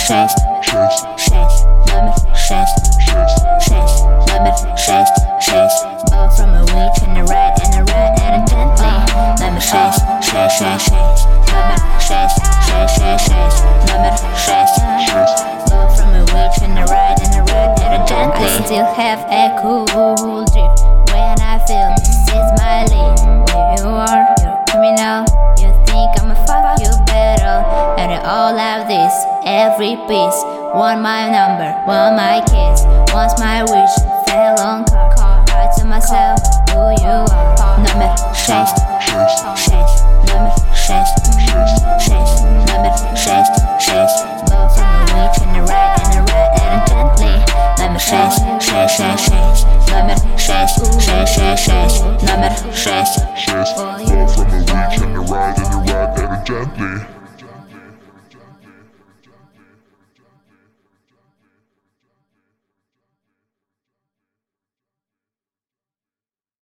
6, 6, number 6, 6, number 6, 6. Both from a week and a right and a right and a gently. Number 6, 6, 6, 6, number 6, 6, 6, 6, number 6. Both from a week and a right and a right and a gently. I still have a cool drift when I feel this is my lead. Where you are, you're a criminal. You think I'ma fuck you better, and I all have this, every piece. Want my number, want my kiss. Once my wish fell on car. I to myself who you are. Number 6, 6, number 6, 6, number 6, 6. Both from the weak and the right and the right and the gently. Number 6, 6, 6, 6, number 6, 6, 6, 6, number 6.